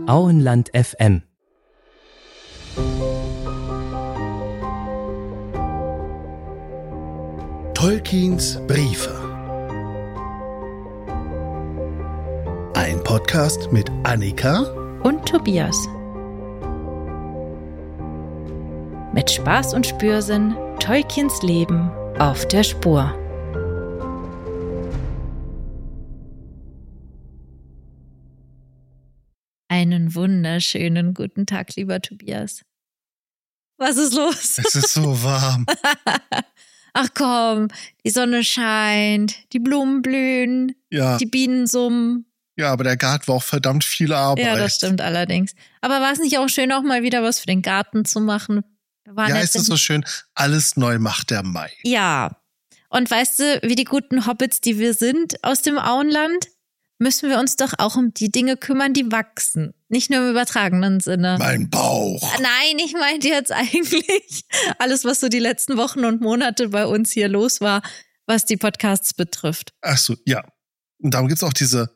Auenland FM. Tolkiens Briefe. Ein Podcast mit Annika und Tobias. Mit Spaß und Spürsinn Tolkiens Leben auf der Spur. Einen wunderschönen guten Tag, lieber Tobias. Was ist los? Es ist so warm. Ach komm, die Sonne scheint, die Blumen blühen, Ja. die Bienen summen. Ja, aber der Garten war auch verdammt viel Arbeit. Ja, das stimmt allerdings. Aber war es nicht auch schön, auch mal wieder was für den Garten zu machen? Ja, ist es so schön, alles neu macht der Mai. Ja. Und weißt du, wie die guten Hobbits, die wir sind aus dem Auenland, müssen wir uns doch auch um die Dinge kümmern, die wachsen. Nicht nur im übertragenen Sinne. Mein Bauch. Nein, ich meinte jetzt eigentlich alles, was so die letzten Wochen und Monate bei uns hier los war, was die Podcasts betrifft. Ach so, ja. Und darum gibt's auch diese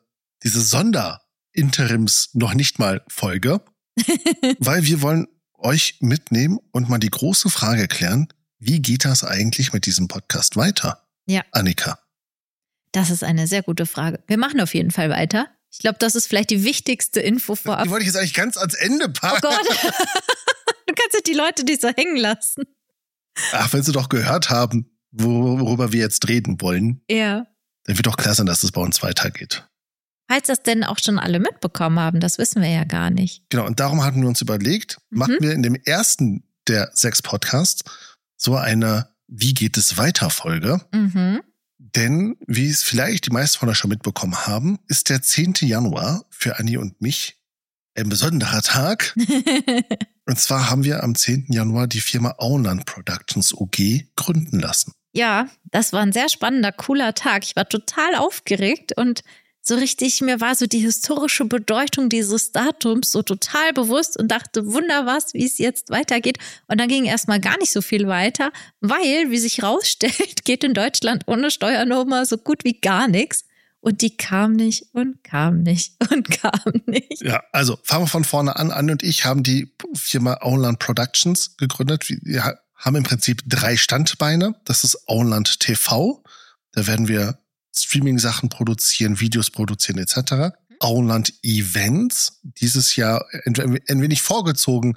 Sonder-Interims-noch-nicht-mal-Folge, weil wir wollen euch mitnehmen und mal die große Frage klären, wie geht das eigentlich mit diesem Podcast weiter? Ja. Annika. Das ist eine sehr gute Frage. Wir machen auf jeden Fall weiter. Ich glaube, das ist vielleicht die wichtigste Info vorab. Die wollte ich jetzt eigentlich ganz ans Ende packen. Oh Gott. Du kannst ja die Leute nicht so hängen lassen. Ach, wenn sie doch gehört haben, worüber wir jetzt reden wollen, Ja. dann wird doch klar sein, dass es bei uns weitergeht. Falls das denn auch schon alle mitbekommen haben, das wissen wir ja gar nicht. Genau, und darum hatten wir uns überlegt, machen wir in dem ersten der 6 Podcasts so eine Wie geht es weiter Folge. Mhm. Denn, wie es vielleicht die meisten von euch schon mitbekommen haben, ist der 10. Januar für Anni und mich ein besonderer Tag. Und zwar haben wir am 10. Januar die Firma Auenland Productions OG gründen lassen. Ja, das war ein sehr spannender, cooler Tag. Ich war total aufgeregt und so richtig, mir war so die historische Bedeutung dieses Datums so total bewusst und dachte, wunder was, wie es jetzt weitergeht. Und dann ging erstmal gar nicht so viel weiter, weil, wie sich rausstellt, geht in Deutschland ohne Steuernummer so gut wie gar nichts. Und die kam nicht und kam nicht und kam nicht. Ja, also fangen wir von vorne an. Anni und ich haben die Firma Auenland Productions gegründet. Wir haben im Prinzip 3 Standbeine. Das ist Auenland TV. Da werden wir Streaming-Sachen produzieren, Videos produzieren etc. Auenland Events, dieses Jahr ein wenig vorgezogen.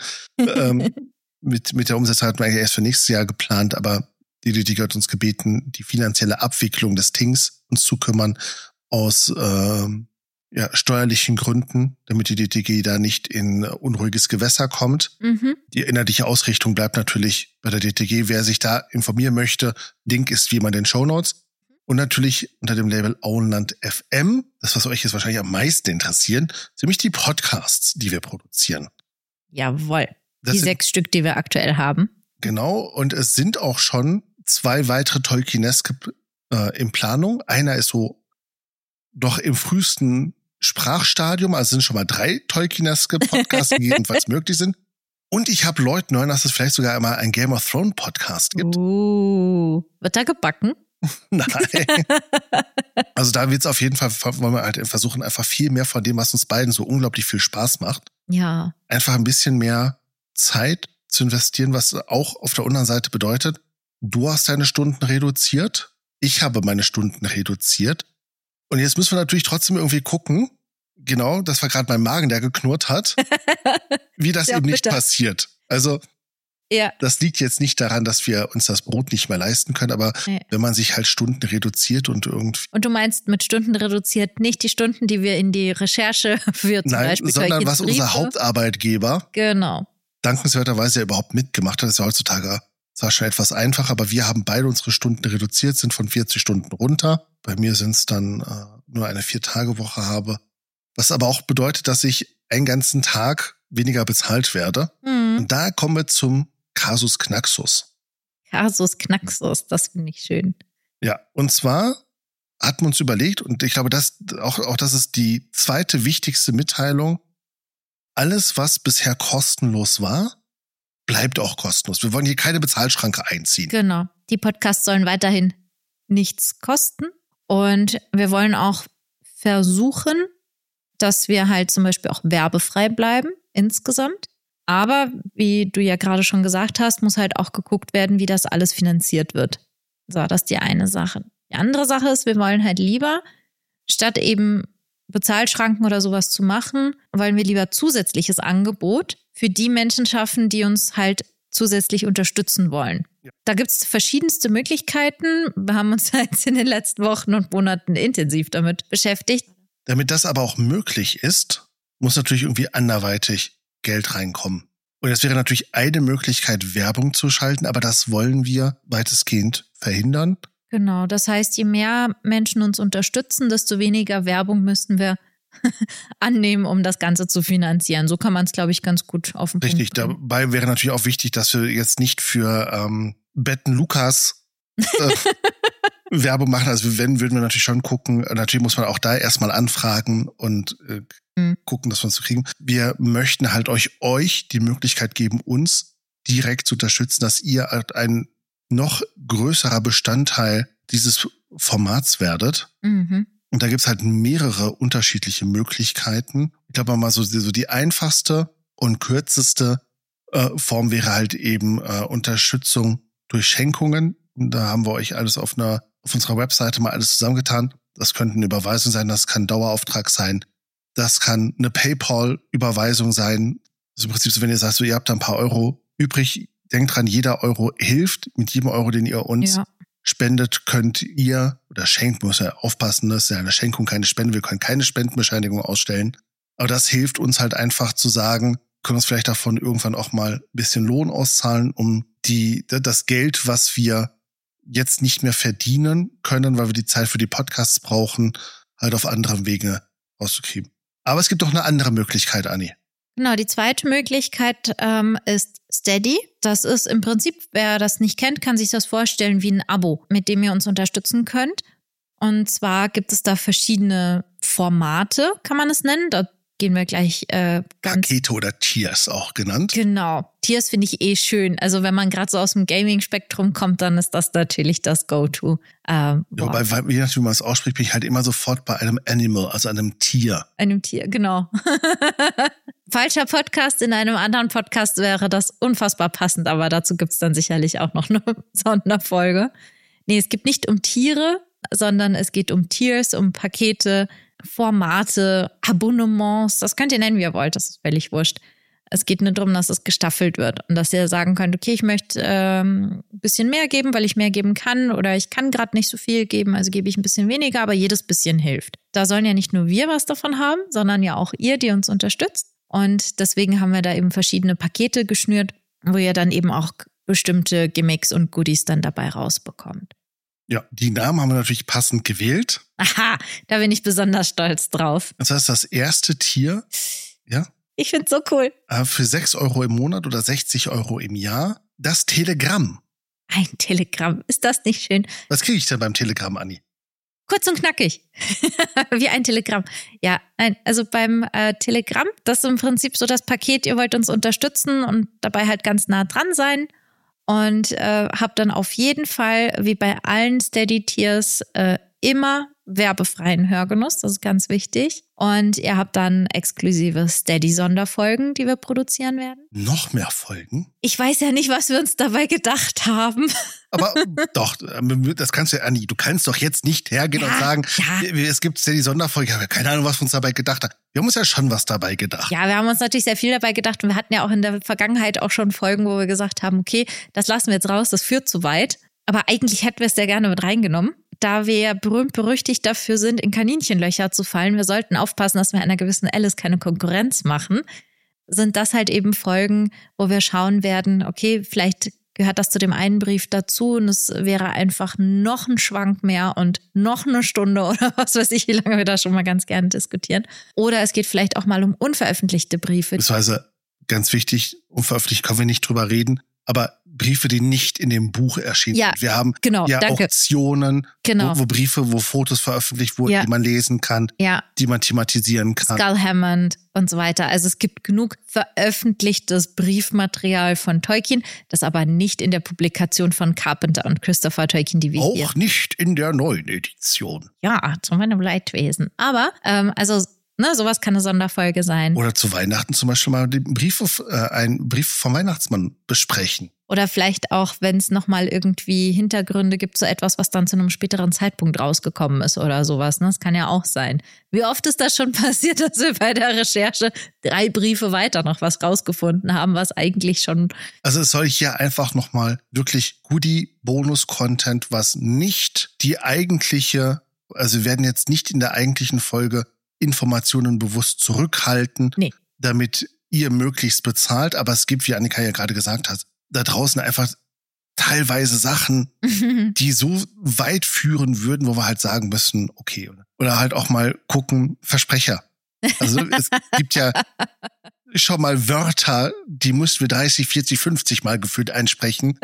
Mit der Umsetzung hatten wir eigentlich erst für nächstes Jahr geplant, aber die DTG hat uns gebeten, die finanzielle Abwicklung des Things uns zu kümmern aus steuerlichen Gründen, damit die DTG da nicht in unruhiges Gewässer kommt. Mhm. Die inhaltliche Ausrichtung bleibt natürlich bei der DTG. Wer sich da informieren möchte, Link ist wie immer in den Shownotes. Und natürlich unter dem Label Auenland FM, das, was euch jetzt wahrscheinlich am meisten interessieren, nämlich die Podcasts, die wir produzieren. Jawohl. Das Die sind- 6 Stück, die wir aktuell haben. Genau, und es sind auch schon 2 weitere Tolkieneske in Planung. Einer ist so doch im frühesten Sprachstadium, also sind schon mal 3 Tolkieneske Podcasts, die jedenfalls möglich sind. Und ich habe Leuten hören, dass es vielleicht sogar einmal einen Game of Thrones Podcast gibt. Wird da gebacken? Nein. Also da wird's auf jeden Fall, wollen wir halt versuchen, einfach viel mehr von dem, was uns beiden so unglaublich viel Spaß macht, Ja. einfach ein bisschen mehr Zeit zu investieren, was auch auf der anderen Seite bedeutet, du hast deine Stunden reduziert, ich habe meine Stunden reduziert und jetzt müssen wir natürlich trotzdem irgendwie gucken, genau, das war gerade mein Magen, der geknurrt hat, wie das Ja, eben nicht bitte. passiert. Also Ja. das liegt jetzt nicht daran, dass wir uns das Brot nicht mehr leisten können, aber Nee. wenn man sich halt Stunden reduziert und irgendwie Und du meinst mit Stunden reduziert nicht die Stunden, die wir in die Recherche für zum Nein, Beispiel sondern Tolkiens was unser Briefe- Hauptarbeitgeber Genau. dankenswerterweise ja überhaupt mitgemacht hat, ist ja heutzutage zwar schon etwas einfacher, aber wir haben beide unsere Stunden reduziert, sind von 40 Stunden runter. Bei mir sind es dann nur eine 4-Tage-Woche habe, was aber auch bedeutet, dass ich einen ganzen Tag weniger bezahlt werde. Mhm. Und da kommen wir zum Kasus Knaxus. Kasus Knaxus, das finde ich schön. Ja, und zwar hatten wir uns überlegt, und ich glaube, das ist die zweite wichtigste Mitteilung. Alles, was bisher kostenlos war, bleibt auch kostenlos. Wir wollen hier keine Bezahlschranke einziehen. Genau. Die Podcasts sollen weiterhin nichts kosten. Und wir wollen auch versuchen, dass wir halt zum Beispiel auch werbefrei bleiben insgesamt. Aber wie du ja gerade schon gesagt hast, muss halt auch geguckt werden, wie das alles finanziert wird. So, das ist die eine Sache. Die andere Sache ist, wir wollen halt lieber, statt eben Bezahlschranken oder sowas zu machen, wollen wir lieber zusätzliches Angebot für die Menschen schaffen, die uns halt zusätzlich unterstützen wollen. Ja. Da gibt es verschiedenste Möglichkeiten. Wir haben uns jetzt in den letzten Wochen und Monaten intensiv damit beschäftigt. Damit das aber auch möglich ist, muss natürlich irgendwie anderweitig Geld reinkommen. Und das wäre natürlich eine Möglichkeit, Werbung zu schalten, aber das wollen wir weitestgehend verhindern. Genau, das heißt, je mehr Menschen uns unterstützen, desto weniger Werbung müssten wir annehmen, um das Ganze zu finanzieren. So kann man es, glaube ich, ganz gut auf den Punkt bringen. Richtig, dabei wäre natürlich auch wichtig, dass wir jetzt nicht für Betten Lukas Werbung machen. Also wenn, würden wir natürlich schon gucken. Natürlich muss man auch da erstmal anfragen und gucken, dass wir uns kriegen. Wir möchten halt euch die Möglichkeit geben, uns direkt zu unterstützen, dass ihr halt ein noch größerer Bestandteil dieses Formats werdet. Mhm. Und da gibt's halt mehrere unterschiedliche Möglichkeiten. Ich glaube mal so die einfachste und kürzeste Form wäre halt eben Unterstützung durch Schenkungen. Und da haben wir euch alles auf unserer Webseite mal alles zusammengetan. Das könnten Überweisungen sein, das kann ein Dauerauftrag sein, das kann eine PayPal-Überweisung sein. Also im Prinzip so, wenn ihr sagt, so, ihr habt da ein paar Euro übrig, denkt dran, jeder Euro hilft. Mit jedem Euro, den ihr uns spendet, könnt ihr oder schenkt, muss ja aufpassen, das ist ja eine Schenkung, keine Spende, wir können keine Spendenbescheinigung ausstellen. Aber das hilft uns halt einfach zu sagen, können uns vielleicht davon irgendwann auch mal ein bisschen Lohn auszahlen, um das Geld, was wir jetzt nicht mehr verdienen können, weil wir die Zeit für die Podcasts brauchen, halt auf anderem Wege rauszukriegen. Aber es gibt doch eine andere Möglichkeit, Anni. Genau, die zweite Möglichkeit ist Steady. Das ist im Prinzip, wer das nicht kennt, kann sich das vorstellen wie ein Abo, mit dem ihr uns unterstützen könnt. Und zwar gibt es da verschiedene Formate, kann man es nennen. Da gehen wir gleich Pakete oder Tiers auch genannt. Genau, Tiers finde ich schön. Also wenn man gerade so aus dem Gaming-Spektrum kommt, dann ist das natürlich das Go-To. Wobei, je nachdem, wie man es ausspricht, bin ich halt immer sofort bei einem Animal, also einem Tier. Einem Tier, genau. Falscher Podcast, in einem anderen Podcast wäre das unfassbar passend, aber dazu gibt es dann sicherlich auch noch eine Sonderfolge. Nee, es geht nicht um Tiere, sondern es geht um Tiers, um Pakete, Formate, Abonnements, das könnt ihr nennen, wie ihr wollt, das ist völlig wurscht. Es geht nur darum, dass es gestaffelt wird und dass ihr sagen könnt, okay, ich möchte ein bisschen mehr geben, weil ich mehr geben kann oder ich kann gerade nicht so viel geben, also gebe ich ein bisschen weniger, aber jedes bisschen hilft. Da sollen ja nicht nur wir was davon haben, sondern ja auch ihr, die uns unterstützt. Und deswegen haben wir da eben verschiedene Pakete geschnürt, wo ihr dann eben auch bestimmte Gimmicks und Goodies dann dabei rausbekommt. Ja, die Namen haben wir natürlich passend gewählt. Aha, da bin ich besonders stolz drauf. Das heißt, das erste Tier, ja? Ich find's so cool. Für 6 Euro im Monat oder 60 Euro im Jahr, das Telegramm. Ein Telegramm, ist das nicht schön? Was kriege ich denn beim Telegramm, Anni? Kurz und knackig. Wie ein Telegramm. Ja, also beim Telegramm, das ist im Prinzip so das Paket, ihr wollt uns unterstützen und dabei halt ganz nah dran sein. Und habt dann auf jeden Fall, wie bei allen Steady-Tiers, immer werbefreien Hörgenuss. Das ist ganz wichtig. Und ihr habt dann exklusive Steady-Sonderfolgen, die wir produzieren werden. Noch mehr Folgen? Ich weiß ja nicht, was wir uns dabei gedacht haben. Aber doch, das kannst du ja, Anni, du kannst doch jetzt nicht hergehen und sagen, es gibt Steady-Sonderfolgen. Ich habe keine Ahnung, was wir uns dabei gedacht haben. Wir haben uns ja schon was dabei gedacht. Ja, wir haben uns natürlich sehr viel dabei gedacht und wir hatten ja auch in der Vergangenheit auch schon Folgen, wo wir gesagt haben, okay, das lassen wir jetzt raus, das führt zu weit. Aber eigentlich hätten wir es sehr gerne mit reingenommen. Da wir berühmt-berüchtigt dafür sind, in Kaninchenlöcher zu fallen, wir sollten aufpassen, dass wir einer gewissen Alice keine Konkurrenz machen, sind das halt eben Folgen, wo wir schauen werden, okay, vielleicht gehört das zu dem einen Brief dazu und es wäre einfach noch ein Schwank mehr und noch eine Stunde oder was weiß ich, wie lange wir da schon mal ganz gerne diskutieren. Oder es geht vielleicht auch mal um unveröffentlichte Briefe. Beziehungsweise, ganz wichtig, unveröffentlicht können wir nicht drüber reden, aber Briefe, die nicht in dem Buch erschienen sind. Wir haben Auktionen, wo Fotos veröffentlicht wurden, die man lesen kann, die man thematisieren kann. Skull Hammond und so weiter. Also es gibt genug veröffentlichtes Briefmaterial von Tolkien, das aber nicht in der Publikation von Carpenter und Christopher Tolkien, die wir auch nicht in der neuen Edition. Ja, zu meinem Leidwesen. Aber also Ne, sowas kann eine Sonderfolge sein. Oder zu Weihnachten zum Beispiel mal einen Brief vom Weihnachtsmann besprechen. Oder vielleicht auch, wenn es nochmal irgendwie Hintergründe gibt, so etwas, was dann zu einem späteren Zeitpunkt rausgekommen ist oder sowas. Ne? Das kann ja auch sein. Wie oft ist das schon passiert, dass wir bei der Recherche 3 Briefe weiter noch was rausgefunden haben, was eigentlich schon... Also es soll hier einfach nochmal wirklich Goodie-Bonus-Content, was nicht die eigentliche, also wir werden jetzt nicht in der eigentlichen Folge Informationen bewusst zurückhalten, damit ihr möglichst bezahlt. Aber es gibt, wie Annika ja gerade gesagt hat, da draußen einfach teilweise Sachen, die so weit führen würden, wo wir halt sagen müssen, okay. Oder halt auch mal gucken, Versprecher. Also es gibt ja schon mal Wörter, die mussten wir 30, 40, 50 Mal gefühlt einsprechen.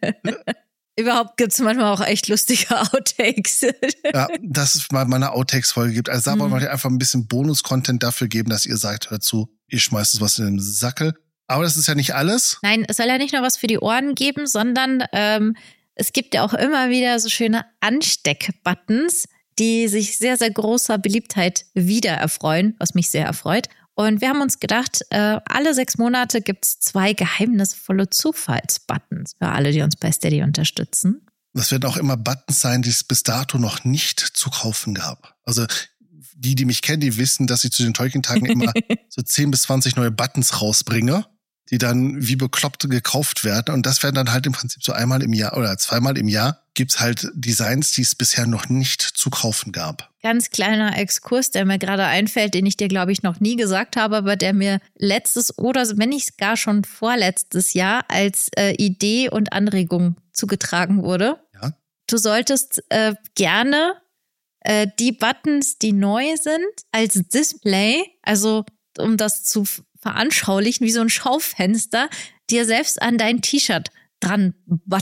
Überhaupt gibt's manchmal auch echt lustige Outtakes. Ja, dass es mal eine Outtakes-Folge gibt. Also da wollen wir einfach ein bisschen Bonus-Content dafür geben, dass ihr sagt, hört zu, ihr schmeißt es was in den Sackel. Aber das ist ja nicht alles. Nein, es soll ja nicht nur was für die Ohren geben, sondern es gibt ja auch immer wieder so schöne Ansteck-Buttons, die sich sehr, sehr großer Beliebtheit wieder erfreuen, was mich sehr erfreut. Und wir haben uns gedacht, alle 6 Monate gibt's 2 geheimnisvolle Zufallsbuttons für alle, die uns bei Steady unterstützen. Das werden auch immer Buttons sein, die es bis dato noch nicht zu kaufen gab. Also die mich kennen, die wissen, dass ich zu den Tolkien-Tagen immer so 10 bis 20 neue Buttons rausbringe, die dann wie bekloppt gekauft werden. Und das werden dann halt im Prinzip so einmal im Jahr oder zweimal im Jahr gibt's halt Designs, die es bisher noch nicht zu kaufen gab. Ganz kleiner Exkurs, der mir gerade einfällt, den ich dir, glaube ich, noch nie gesagt habe, aber der mir letztes oder wenn nicht gar schon vorletztes Jahr als Idee und Anregung zugetragen wurde. Ja. Du solltest gerne die Buttons, die neu sind, als Display, also um das zu veranschaulichen, wie so ein Schaufenster, dir selbst an dein T-Shirt dran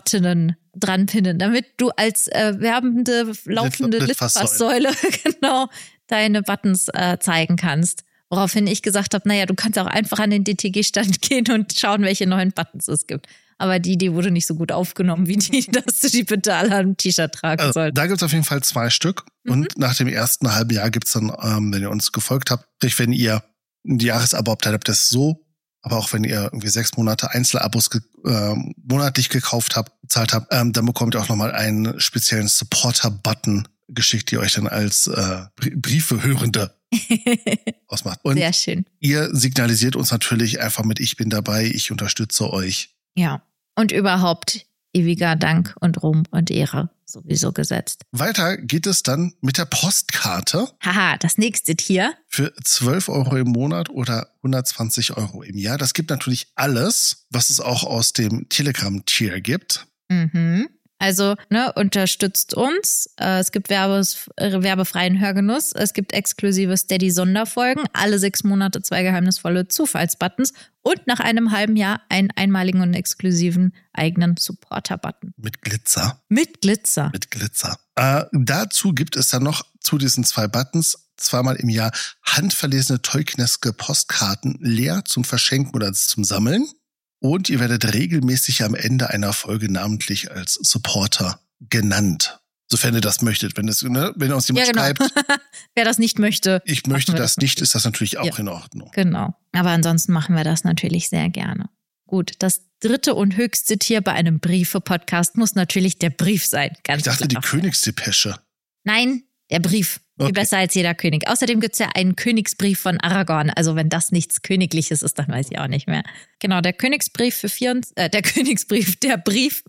pinnen, damit du als werbende, laufende Litfaßsäule genau deine Buttons zeigen kannst. Woraufhin ich gesagt habe, naja, du kannst auch einfach an den DTG-Stand gehen und schauen, welche neuen Buttons es gibt. Aber die Idee wurde nicht so gut aufgenommen, wie die, dass du die Pedale am T-Shirt tragen sollst. Da gibt's auf jeden Fall 2 Stück. Und nach dem ersten halben Jahr gibt's dann, wenn ihr uns gefolgt habt, wenn ihr ein Jahresabo habt, dann habt ihr das so. Aber auch wenn ihr irgendwie 6 Monate Einzelabos monatlich gekauft habt, bezahlt habt, dann bekommt ihr auch nochmal einen speziellen Supporter-Button geschickt, die euch dann als Briefehörende ausmacht. Und sehr schön. Ihr signalisiert uns natürlich einfach mit, ich bin dabei, ich unterstütze euch. Ja, und überhaupt ewiger Dank und Ruhm und Ehre sowieso gesetzt. Weiter geht es dann mit der Postkarte. Haha, das nächste Tier. Für 12 € im Monat oder 120 € im Jahr. Das gibt natürlich alles, was es auch aus dem Telegram-Tier gibt. Mhm. Also, unterstützt uns. Es gibt werbefreien Hörgenuss. Es gibt exklusive Steady-Sonderfolgen. Alle 6 Monate 2 geheimnisvolle Zufallsbuttons. Und nach einem halben Jahr einen einmaligen und exklusiven eigenen Supporter-Button. Mit Glitzer. Mit Glitzer. Mit Glitzer. Dazu gibt es dann noch zu diesen 2 Buttons 2-mal im Jahr handverlesene Tolkieneske Postkarten leer zum Verschenken oder zum Sammeln. Und ihr werdet regelmäßig am Ende einer Folge namentlich als Supporter genannt. Sofern ihr das möchtet. Wenn uns jemand schreibt. Wer das nicht möchte. Ich möchte das nicht, ist das natürlich auch in Ordnung. Genau. Aber ansonsten machen wir das natürlich sehr gerne. Gut, das 3. und höchste Tier bei einem Briefe-Podcast muss natürlich der Brief sein. Ganz ich dachte, klar. Die Königsdepesche. Nein, der Brief. Okay. Viel besser als jeder König. Außerdem gibt's ja einen Königsbrief von Aragorn. Also wenn das nichts Königliches ist, dann weiß ich auch nicht mehr. Genau, der Königsbrief der Brief.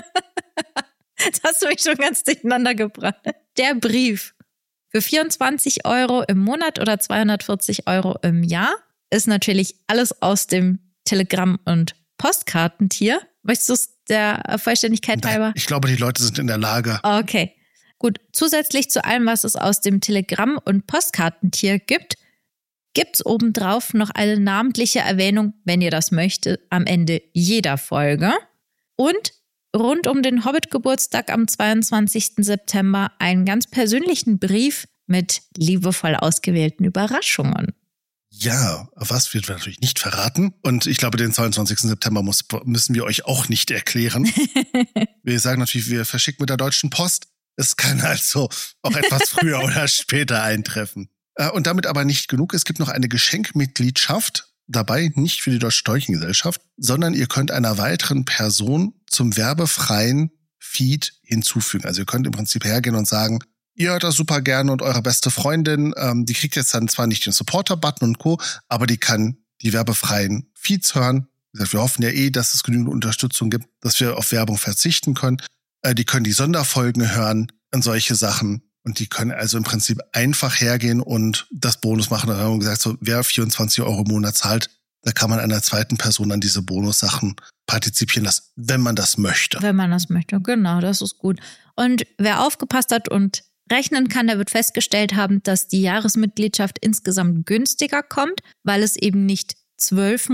Jetzt hast du mich schon ganz durcheinander gebracht. Der Brief für 24 € im Monat oder 240 € im Jahr ist natürlich alles aus dem Telegramm- und Postkartentier. Möchtest du es der Vollständigkeit halber? Ich glaube, die Leute sind in der Lage. Okay. Gut, zusätzlich zu allem, was es aus dem Telegramm- und Postkartentier gibt's obendrauf noch eine namentliche Erwähnung, wenn ihr das möchtet, am Ende jeder Folge. Und rund um den Hobbit-Geburtstag am 22. September einen ganz persönlichen Brief mit liebevoll ausgewählten Überraschungen. Ja, was wird natürlich nicht verraten. Und ich glaube, den 22. September müssen wir euch auch nicht erklären. Wir sagen natürlich, wir verschicken mit der Deutschen Post. Es kann also auch etwas früher oder später eintreffen. Und damit aber nicht genug. Es gibt noch eine Geschenkmitgliedschaft dabei, nicht für die Deutsche Storchengesellschaft, sondern ihr könnt einer weiteren Person zum werbefreien Feed hinzufügen. Also ihr könnt im Prinzip hergehen und sagen, ihr hört das super gerne und eure beste Freundin, die kriegt jetzt dann zwar nicht den Supporter-Button und Co., aber die kann die werbefreien Feeds hören. Wie gesagt, wir hoffen ja dass es genügend Unterstützung gibt, dass wir auf Werbung verzichten können. Die können die Sonderfolgen hören und solche Sachen. Und die können also im Prinzip einfach hergehen und das Bonus machen. Da haben wir gesagt, so, wer 24 € im Monat zahlt, da kann man einer zweiten Person an diese Bonussachen partizipieren lassen, wenn man das möchte. Wenn man das möchte, genau, das ist gut. Und wer aufgepasst hat und rechnen kann, der wird festgestellt haben, dass die Jahresmitgliedschaft insgesamt günstiger kommt, weil es eben nicht 12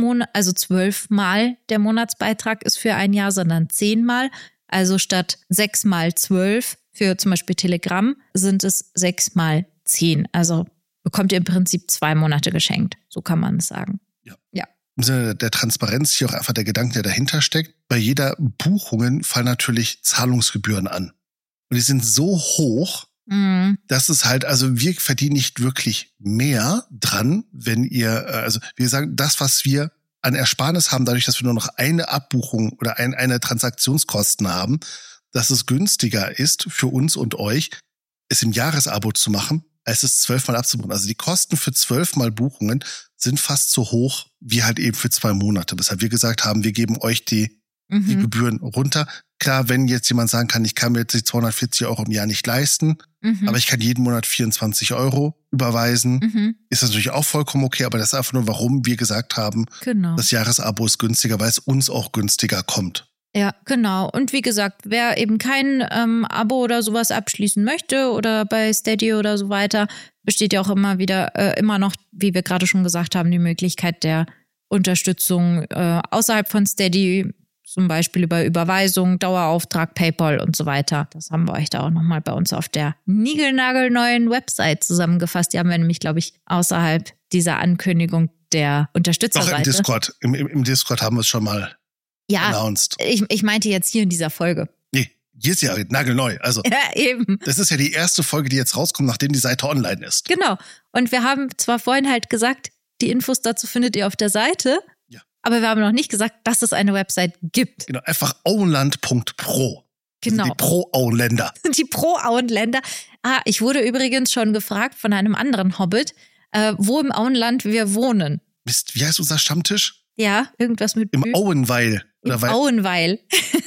Mal der Monatsbeitrag ist für ein Jahr, sondern 10 Mal. Also statt 6 mal 12 für zum Beispiel Telegram sind es 6 mal 10. Also bekommt ihr im Prinzip 2 Monate geschenkt. So kann man es sagen. Ja. Im Sinne der Transparenz hier auch einfach der Gedanke, der dahinter steckt. Bei jeder Buchung fallen natürlich Zahlungsgebühren an. Und die sind so hoch, dass es halt, also wir verdienen nicht wirklich mehr dran, wenn ihr, also wir sagen, das, was wir an Ersparnis haben, dadurch, dass wir nur noch eine Abbuchung oder eine Transaktionskosten haben, dass es günstiger ist für uns und euch, es im Jahresabo zu machen, als es 12 Mal abzubuchen. Also die Kosten für 12 Mal Buchungen sind fast so hoch wie halt eben für 2 Monate. Weshalb wir gesagt haben, wir geben euch die Gebühren runter. Klar, wenn jetzt jemand sagen kann, ich kann mir jetzt die 240 € im Jahr nicht leisten, aber ich kann jeden Monat 24 € überweisen, ist das natürlich auch vollkommen okay, aber das ist einfach nur, warum wir gesagt haben, das Jahresabo ist günstiger, weil es uns auch günstiger kommt. Ja, genau. Und wie gesagt, wer eben kein Abo oder sowas abschließen möchte oder bei Steady oder so weiter, besteht ja auch immer noch, wie wir gerade schon gesagt haben, die Möglichkeit der Unterstützung außerhalb von Steady, zum Beispiel über Überweisung, Dauerauftrag, PayPal und so weiter. Das haben wir euch da auch nochmal bei uns auf der niegelnagelneuen Website zusammengefasst. Die haben wir nämlich, glaube ich, außerhalb dieser Ankündigung der Unterstützerseite. Doch, im Discord. Im Discord haben wir es schon mal announced. Ich meinte jetzt hier in dieser Folge. Nee, hier ist ja nagelneu. Also, ja, eben. Das ist ja die erste Folge, die jetzt rauskommt, nachdem die Seite online ist. Genau. Und wir haben zwar vorhin halt gesagt, die Infos dazu findet ihr auf der Seite. Aber wir haben noch nicht gesagt, dass es eine Website gibt. Genau, einfach auenland.pro. Genau. Die Pro-Auenländer. Die Pro-Auenländer. Ich wurde übrigens schon gefragt von einem anderen Hobbit, wo im Auenland wir wohnen. Mist, wie heißt unser Stammtisch? Ja, irgendwas mit Im Auenweil. Auenweil.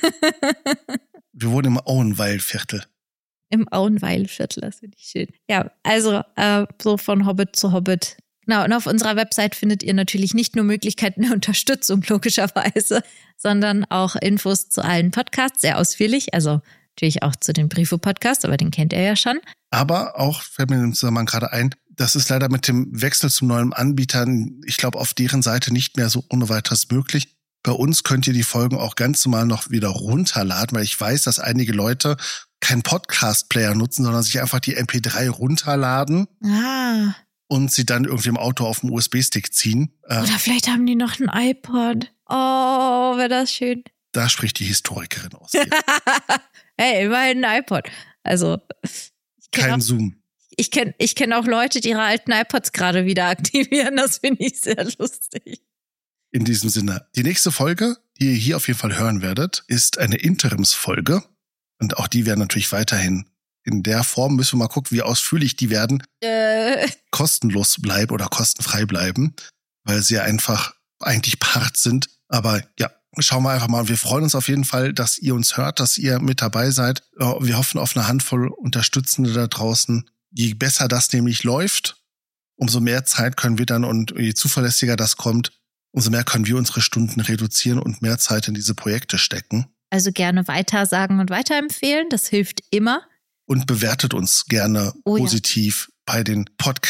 Wir wohnen im Auenweil-Viertel. Im Auenweil-Viertel, das finde ich schön. Ja, also so von Hobbit zu Hobbit. Genau, und auf unserer Website findet ihr natürlich nicht nur Möglichkeiten der Unterstützung, logischerweise, sondern auch Infos zu allen Podcasts, sehr ausführlich. Also natürlich auch zu den Brifo-Podcasts, aber den kennt ihr ja schon. Aber auch, fällt mir im Zusammenhang gerade ein, das ist leider mit dem Wechsel zum neuen Anbieter, ich glaube, auf deren Seite nicht mehr so ohne weiteres möglich. Bei uns könnt ihr die Folgen auch ganz normal noch wieder runterladen, weil ich weiß, dass einige Leute keinen Podcast-Player nutzen, sondern sich einfach die MP3 runterladen. Und sie dann irgendwie im Auto auf dem USB-Stick ziehen. Oder vielleicht haben die noch ein iPod. Oh, wäre das schön. Da spricht die Historikerin aus. Hey, immerhin ein iPod. Also kein Zoom. Ich kenn auch Leute, die ihre alten iPods gerade wieder aktivieren. Das finde ich sehr lustig. In diesem Sinne, die nächste Folge, die ihr hier auf jeden Fall hören werdet, ist eine Interimsfolge. Und auch die werden natürlich weiterhin in der Form, müssen wir mal gucken, wie ausführlich die werden, kostenlos bleiben oder kostenfrei bleiben, weil sie ja einfach eigentlich Part sind. Aber ja, schauen wir einfach mal. Wir freuen uns auf jeden Fall, dass ihr uns hört, dass ihr mit dabei seid. Wir hoffen auf eine Handvoll Unterstützende da draußen. Je besser das nämlich läuft, umso mehr Zeit können wir dann und je zuverlässiger das kommt, umso mehr können wir unsere Stunden reduzieren und mehr Zeit in diese Projekte stecken. Also gerne weitersagen und weiterempfehlen, das hilft immer. Und bewertet uns gerne positiv bei den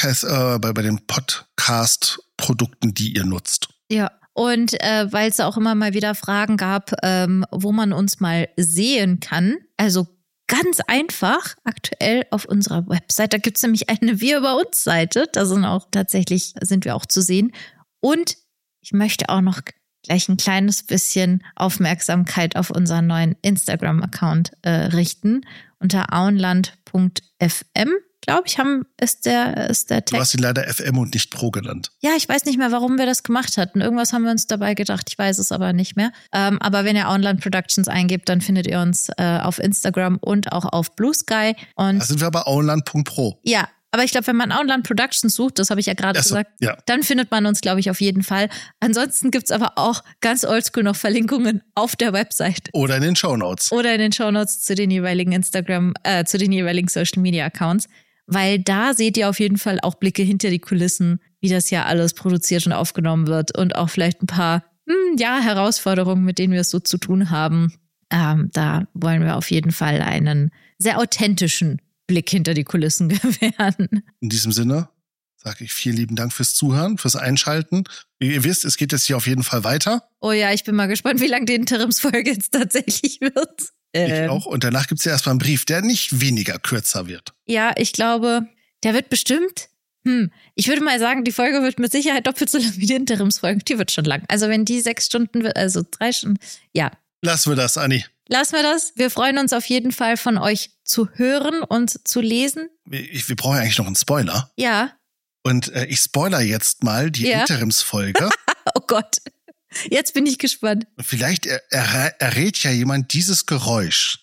Podcast-Produkten, die ihr nutzt. Ja, und weil es auch immer mal wieder Fragen gab, wo man uns mal sehen kann. Also ganz einfach aktuell auf unserer Website. Da gibt es nämlich eine Wir über uns Seite. Da sind wir auch zu sehen. Und ich möchte auch noch gleich ein kleines bisschen Aufmerksamkeit auf unseren neuen Instagram-Account richten. Unter auenland.fm glaube ich, ist der Text. Du hast ihn leider FM und nicht Pro genannt. Ja, ich weiß nicht mehr, warum wir das gemacht hatten. Irgendwas haben wir uns dabei gedacht. Ich weiß es aber nicht mehr. Aber wenn ihr Online Productions eingebt, dann findet ihr uns auf Instagram und auch auf Blue Sky. Und da sind wir bei online.pro. Ja, aber ich glaube, wenn man Online Productions sucht, das habe ich ja gerade gesagt, dann findet man uns, glaube ich, auf jeden Fall. Ansonsten gibt's aber auch ganz oldschool noch Verlinkungen auf der Website. Oder in den Shownotes. Oder in den Shownotes zu den jeweiligen zu den jeweiligen Social Media Accounts. Weil da seht ihr auf jeden Fall auch Blicke hinter die Kulissen, wie das ja alles produziert und aufgenommen wird und auch vielleicht ein paar Herausforderungen, mit denen wir es so zu tun haben. Da wollen wir auf jeden Fall einen sehr authentischen Blick hinter die Kulissen gewähren. In diesem Sinne sage ich vielen lieben Dank fürs Zuhören, fürs Einschalten. Wie ihr wisst, es geht jetzt hier auf jeden Fall weiter. Oh ja, ich bin mal gespannt, wie lang die Interimsfolge jetzt tatsächlich wird. Ich auch. Und danach gibt es ja erstmal einen Brief, der nicht weniger kürzer wird. Ja, ich glaube, der wird bestimmt, ich würde mal sagen, die Folge wird mit Sicherheit doppelt so lang wie die Interimsfolge. Die wird schon lang. Also wenn die 6 Stunden wird, also 3 Stunden, ja. Lassen wir das, Anni. Lassen wir das. Wir freuen uns auf jeden Fall von euch zu hören und zu lesen. Wir brauchen ja eigentlich noch einen Spoiler. Ja. Und ich spoiler jetzt mal die Interimsfolge. Oh Gott. Jetzt bin ich gespannt. Vielleicht errät ja jemand dieses Geräusch.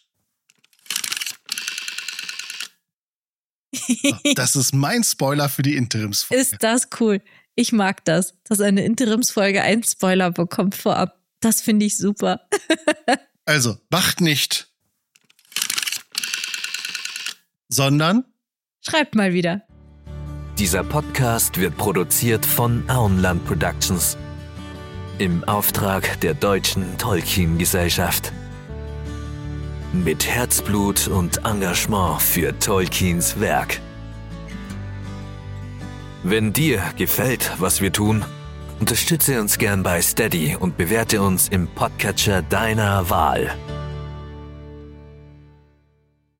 Das ist mein Spoiler für die Interimsfolge. Ist das cool. Ich mag das, dass eine Interimsfolge einen Spoiler bekommt vorab. Das finde ich super. Also, macht nicht, sondern schreibt mal wieder. Dieser Podcast wird produziert von Auenland Productions im Auftrag der Deutschen Tolkien-Gesellschaft. Mit Herzblut und Engagement für Tolkiens Werk. Wenn dir gefällt, was wir tun, unterstütze uns gern bei Steady und bewerte uns im Podcatcher deiner Wahl.